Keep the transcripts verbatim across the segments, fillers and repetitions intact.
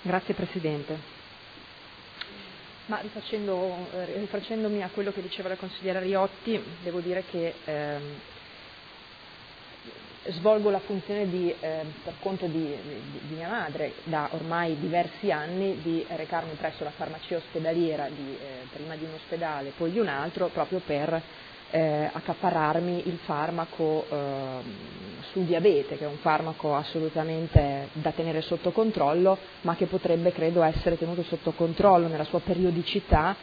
Grazie Presidente. Ma rifacendo, eh, rifacendomi a quello che diceva la consigliera Riotti, devo dire che ehm, svolgo la funzione di, eh, per conto di, di, di mia madre, da ormai diversi anni, di recarmi presso la farmacia ospedaliera, di, eh, prima di un ospedale, poi di un altro, proprio per eh, accaparrarmi il farmaco eh, sul diabete, che è un farmaco assolutamente da tenere sotto controllo, ma che potrebbe, credo, essere tenuto sotto controllo nella sua periodicità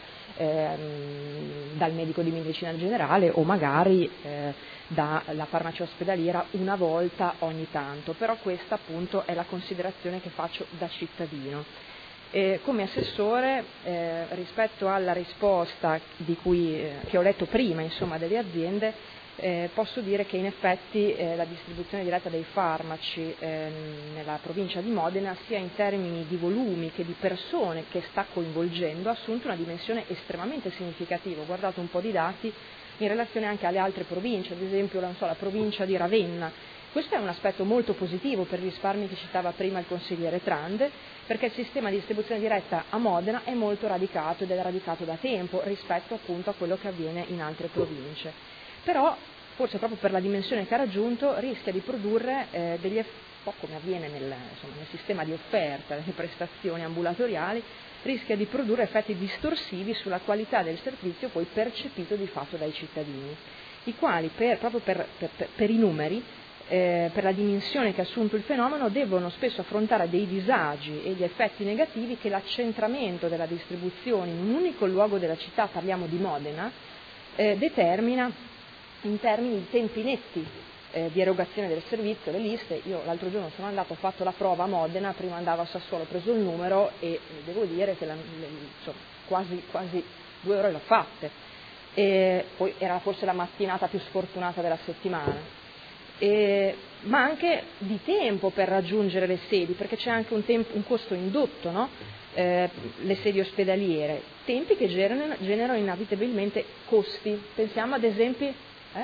ehm, dal medico di medicina generale o magari eh, dalla farmacia ospedaliera una volta ogni tanto, però questa appunto è la considerazione che faccio da cittadino. Eh, come assessore, eh, rispetto alla risposta di cui, eh, che ho letto prima, insomma, delle aziende, eh, posso dire che in effetti eh, la distribuzione diretta dei farmaci eh, nella provincia di Modena, sia in termini di volumi che di persone che sta coinvolgendo, ha assunto una dimensione estremamente significativa. Ho guardato un po' di dati in relazione anche alle altre province, ad esempio non so, la provincia di Ravenna. Questo è un aspetto molto positivo per i risparmi che citava prima il consigliere Trande, perché il sistema di distribuzione diretta a Modena è molto radicato ed è radicato da tempo rispetto appunto a quello che avviene in altre province. Però, forse proprio per la dimensione che ha raggiunto, rischia di produrre eh, degli effetti, un po' come avviene nel, insomma, nel sistema di offerta delle prestazioni ambulatoriali, rischia di produrre effetti distorsivi sulla qualità del servizio poi percepito di fatto dai cittadini, i quali per, proprio per, per, per i numeri, eh, per la dimensione che ha assunto il fenomeno, devono spesso affrontare dei disagi e gli effetti negativi che l'accentramento della distribuzione in un unico luogo della città, parliamo di Modena, eh, determina in termini di tempi netti eh, di erogazione del servizio, le liste. Io l'altro giorno sono andato, ho fatto la prova a Modena, prima andavo a Sassuolo, ho preso il numero e eh, devo dire che la, le, insomma, quasi, quasi due ore l'ho fatte, e poi era forse la mattinata più sfortunata della settimana. E, ma anche di tempo per raggiungere le sedi, perché c'è anche un, tempo, un costo indotto, no? eh, le sedi ospedaliere, tempi che generano, generano inevitabilmente costi. Pensiamo ad esempio, eh?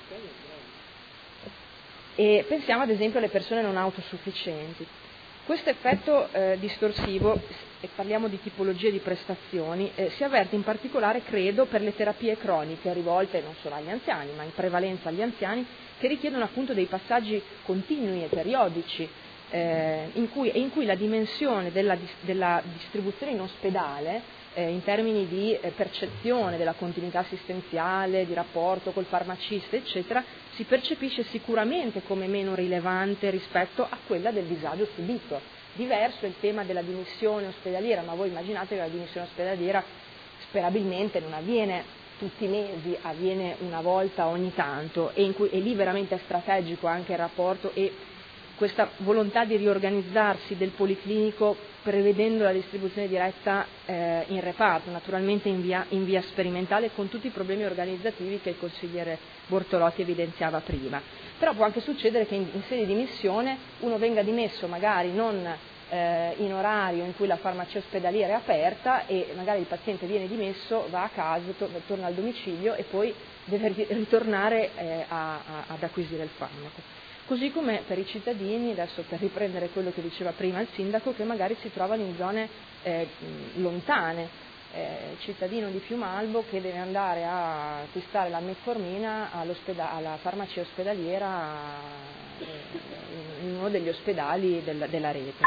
e pensiamo ad esempio alle persone non autosufficienti. Questo effetto eh, distorsivo, e parliamo di tipologie di prestazioni, eh, si avverte in particolare, credo, per le terapie croniche rivolte non solo agli anziani, ma in prevalenza agli anziani, che richiedono appunto dei passaggi continui e periodici, eh, in cui, e in cui la dimensione della, della distribuzione in ospedale, eh, in termini di eh, percezione della continuità assistenziale, di rapporto col farmacista, eccetera, si percepisce sicuramente come meno rilevante rispetto a quella del disagio subito. Diverso è il tema della dimissione ospedaliera, ma voi immaginate che la dimissione ospedaliera sperabilmente non avviene tutti i mesi, avviene una volta ogni tanto, e, in cui, e lì veramente è strategico anche il rapporto e questa volontà di riorganizzarsi del policlinico prevedendo la distribuzione diretta eh, in reparto, naturalmente in via, in via sperimentale, con tutti i problemi organizzativi che il consigliere Bortolotti evidenziava prima. Però può anche succedere che in, in sede di missione uno venga dimesso magari non eh, in orario in cui la farmacia ospedaliera è aperta e magari il paziente viene dimesso, va a casa, to- torna al domicilio e poi deve ritornare eh, a, a, ad acquisire il farmaco. Così come per i cittadini, adesso per riprendere quello che diceva prima il sindaco, che magari si trovano in zone eh, lontane, eh, cittadino di Fiumalbo che deve andare a acquistare la metformina alla farmacia ospedaliera eh, in uno degli ospedali del, della rete.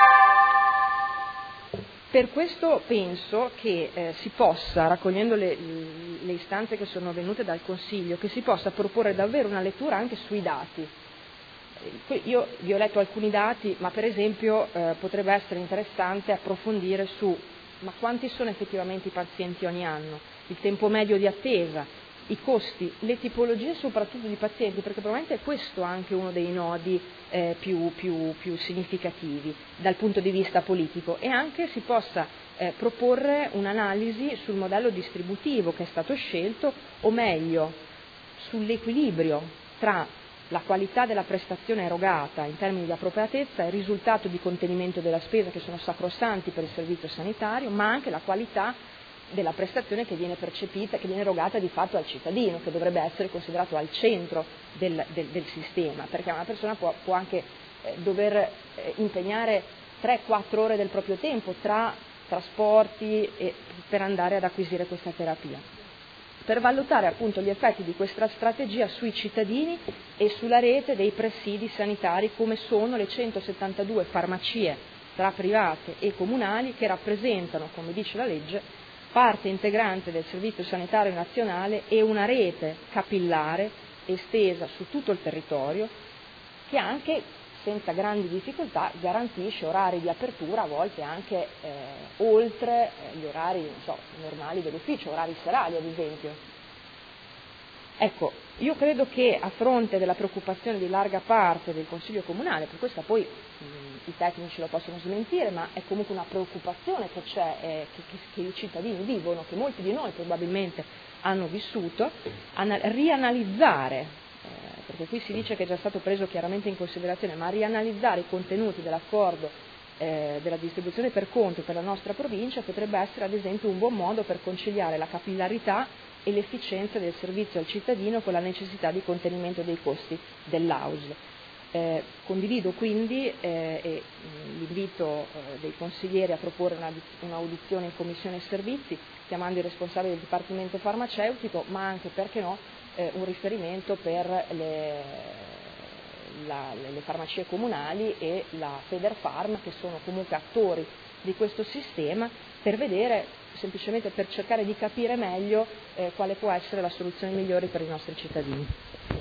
Per questo penso che eh, si possa, raccogliendo le, le istanze che sono venute dal Consiglio, che si possa proporre davvero una lettura anche sui dati. Io vi ho letto alcuni dati, ma per esempio eh, potrebbe essere interessante approfondire su ma quanti sono effettivamente i pazienti ogni anno, il tempo medio di attesa, i costi, le tipologie soprattutto di pazienti, perché probabilmente è questo anche uno dei nodi eh, più, più, più significativi dal punto di vista politico, e anche si possa eh, proporre un'analisi sul modello distributivo che è stato scelto, o meglio sull'equilibrio tra la qualità della prestazione erogata in termini di appropriatezza e il risultato di contenimento della spesa, che sono sacrosanti per il servizio sanitario, ma anche la qualità della prestazione che viene percepita, che viene erogata di fatto al cittadino, che dovrebbe essere considerato al centro del, del, del sistema, perché una persona può, può anche eh, dover eh, impegnare tre quattro ore del proprio tempo tra trasporti e, per andare ad acquisire questa terapia, per valutare appunto gli effetti di questa strategia sui cittadini e sulla rete dei presidi sanitari, come sono le centosettantadue farmacie tra private e comunali che rappresentano, come dice la legge, parte integrante del Servizio Sanitario Nazionale e una rete capillare estesa su tutto il territorio che anche senza grandi difficoltà garantisce orari di apertura, a volte anche eh, oltre eh, gli orari non so, normali dell'ufficio, orari serali ad esempio. Ecco, io credo che a fronte della preoccupazione di larga parte del Consiglio Comunale, per questa poi mh, i tecnici lo possono smentire, ma è comunque una preoccupazione che c'è, eh, che, che, che i cittadini vivono, che molti di noi probabilmente hanno vissuto, ana- rianalizzare, perché qui si dice che è già stato preso chiaramente in considerazione, ma rianalizzare i contenuti dell'accordo eh, della distribuzione per conto per la nostra provincia potrebbe essere ad esempio un buon modo per conciliare la capillarità e l'efficienza del servizio al cittadino con la necessità di contenimento dei costi dell'A U S L. Eh, condivido quindi eh, e, mh, l'invito eh, dei consiglieri a proporre una, un'audizione in Commissione Servizi, chiamando i responsabili del Dipartimento Farmaceutico, ma anche, perché no, eh, un riferimento per le, la, le farmacie comunali e la Federfarm, che sono comunque attori di questo sistema, per vedere, semplicemente per cercare di capire meglio eh, quale può essere la soluzione migliore per i nostri cittadini.